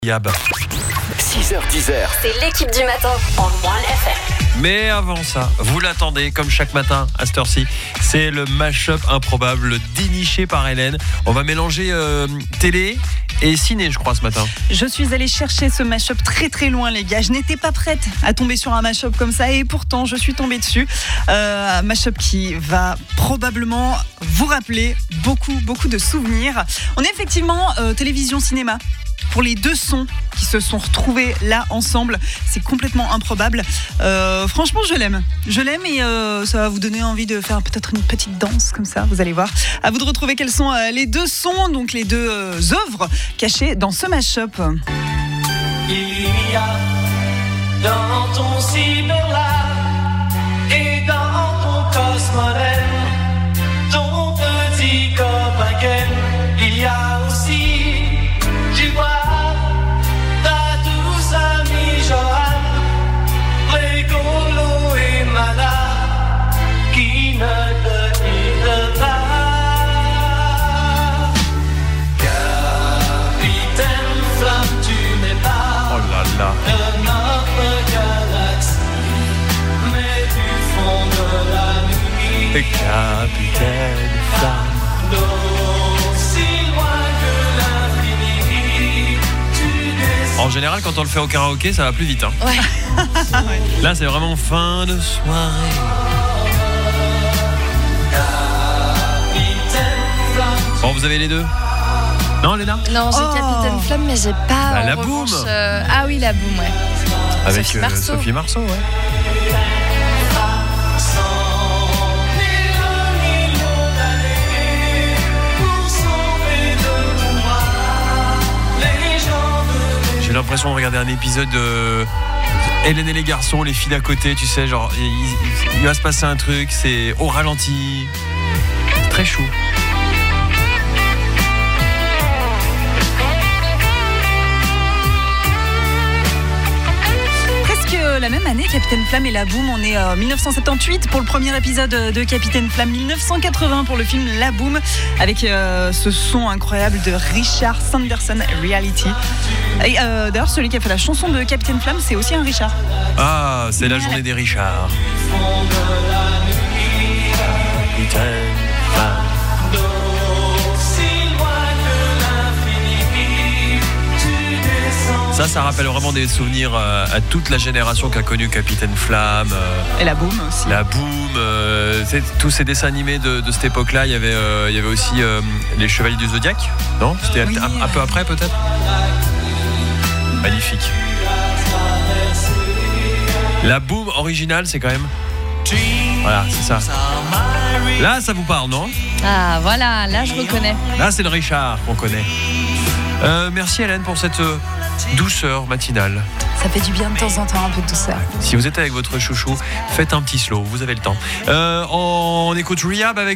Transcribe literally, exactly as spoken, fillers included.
Yab. six heures dix. C'est l'équipe du matin en One F M. Mais avant ça, vous l'attendez comme chaque matin à cette heure-ci. C'est le mash-up improbable déniché par Hélène. On va mélanger euh, télé et ciné, je crois, ce matin. Je suis allée chercher ce mash-up très très loin, les gars. Je n'étais pas prête à tomber sur un mash-up comme ça et pourtant je suis tombée dessus. Euh, un mash-up qui va probablement vous rappeler beaucoup beaucoup de souvenirs. On est effectivement euh, télévision cinéma. Pour les deux sons qui se sont retrouvés là ensemble, c'est complètement improbable. Euh, franchement, je l'aime. Je l'aime et euh, ça va vous donner envie de faire peut-être une petite danse comme ça, vous allez voir. À vous de retrouver quels sont euh, les deux sons, donc les deux euh, œuvres cachées dans ce mash-up. Il y a dans ton cyberlab et dans ton cosmodèle ton petit copain Ken. Il y a aussi du bois, ta douce amie Joanne, rigolo et malade, qui ne te quitte pas. Capitaine Flamme, tu n'es pas Oh là là. de notre galaxie, mais du fond de la nuit. Le capitaine Flamme. Aussi loin que l'infini, tu descends. En général, quand on le fait au karaoké, ça va plus vite. Hein. Ouais. Là, c'est vraiment fin de soirée. Bon, vous avez les deux? Non, Léna? Non, j'ai Oh. Capitaine Flamme, mais j'ai pas. Bah, en la revanche, Boum. euh, Ah oui, la boum, ouais. Avec Sophie euh, Marceau. Sophie Marceau, ouais. J'ai l'impression de regarder un épisode de Hélène et les garçons, les filles d'à côté, tu sais, genre il, il- il va se passer un truc, c'est au ralenti, c'est très chou. Presque la même année, Capitaine Flamme et la Boum. On est en dix-neuf cent soixante-dix pour le premier épisode de Capitaine Flamme, dix-neuf cent quatre-vingts pour le film La Boum, avec euh, ce son incroyable de Richard Sanderson, Reality. Et euh, d'ailleurs, celui qui a fait la chanson de Capitaine Flamme, c'est aussi un Richard. Ah, c'est la journée des Richards. Capitaine Flamme. Ça, ça rappelle vraiment des souvenirs euh, à toute la génération qui a connu Capitaine Flamme. euh, Et la Boum aussi. La Boum, euh, c'est- tous ces dessins animés de, de cette époque-là. Il y avait, euh, il y avait aussi euh, les Chevaliers du Zodiaque, non? C'était Oui, un, un ouais. peu après, peut-être. Magnifique. La Boum originale, c'est quand même. Voilà, c'est ça. Là, ça vous parle, non? Ah, voilà, là, je reconnais. Là, c'est le Richard qu'on connaît. Euh, merci Hélène pour cette euh, douceur matinale. Ça fait du bien de temps en temps, un peu de douceur. Si vous êtes avec votre chouchou, faites un petit slow, vous avez le temps. Euh, on écoute Rehab avec